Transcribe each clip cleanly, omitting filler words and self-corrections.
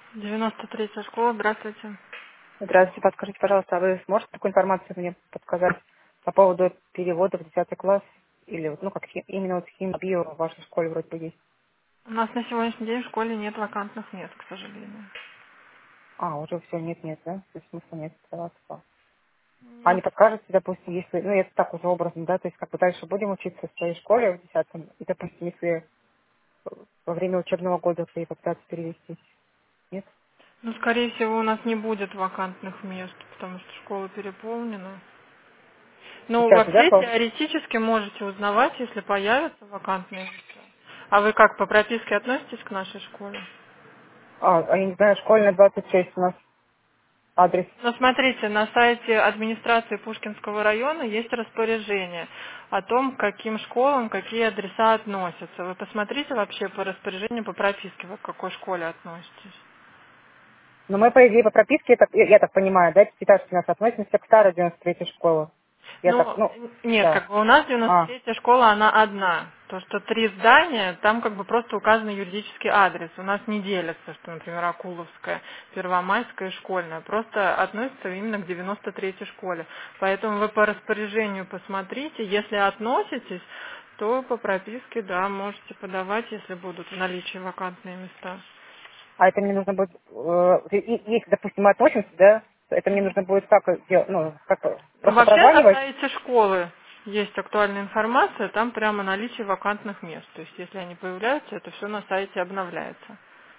93-я школа, здравствуйте. Здравствуйте, подскажите, пожалуйста, а вы сможете такую информацию мне подсказать по поводу перевода в 10 класс? Или вот, ну, как именно вот химия в вашей школе вроде бы есть. У нас на сегодняшний день в школе нет вакантных мест, к сожалению. А, уже все, нет, да? То есть смысла нет оставаться. А Нет. не подскажете, допустим, если, ну, это так уже образно, да, то есть как бы дальше будем учиться в своей школе в 10-м, и, допустим, если во время учебного года попытаться перевести, нет? Ну, скорее всего, у нас не будет вакантных мест, потому что школа переполнена. Ну, Сейчас, да, вообще, теоретически можете узнавать, если появятся вакантные места. А вы как, по прописке относитесь к нашей школе? я не знаю, школьная 26 у нас адрес. Ну, смотрите, на сайте администрации Пушкинского района есть распоряжение о том, к каким школам какие адреса относятся. Вы посмотрите вообще по распоряжению, по прописке, вы к какой школе относитесь. Но мы, по идее, по прописке, я так понимаю, да, у нас относимся к старой 93-й школе. Я так, Ну, ну, нет, да. как бы у нас А, 93-я школа, она одна. То, что 3 здания, там как бы просто указан юридический адрес. У нас не делятся, что, например, Акуловская, Первомайская и Школьная. Просто относятся именно к 93-й школе. Поэтому вы по распоряжению посмотрите. Если относитесь, то по прописке, да, можете подавать, если будут в наличии вакантные места. а это мне нужно будет, если, допустим, мы относимся, да, то это мне нужно будет как делать, ну, как Ну, просто вообще на прозванивать. сайте школы есть актуальная информация, там прямо наличие вакантных мест. То есть если они появляются, это все на сайте обновляется.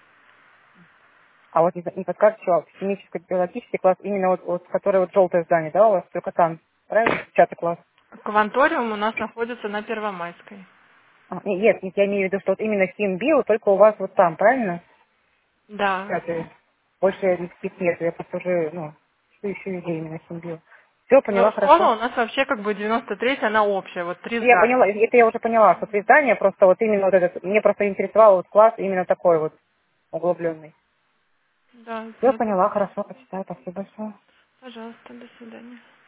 А вот не подскажете, что химическо-биологический класс, именно вот который вот желтое здание, да, у вас только там, правильно? 10 класс. Кванториум у нас находится на Первомайской. Нет, я имею в виду, что вот именно химбио только у вас вот там, правильно? Да. 10. Больше никаких нет, я просто уже, ну, что еще везде именно химбио. Все, Но поняла, хорошо. школа у нас вообще как бы 93-я, она общая, вот 3 Я поняла, здания. это я уже поняла, что три здания, просто вот именно вот этот, мне просто интересовал вот класс именно такой вот углубленный. Да, Все ну, поняла, хорошо, почитаю, спасибо большое. пожалуйста, до свидания.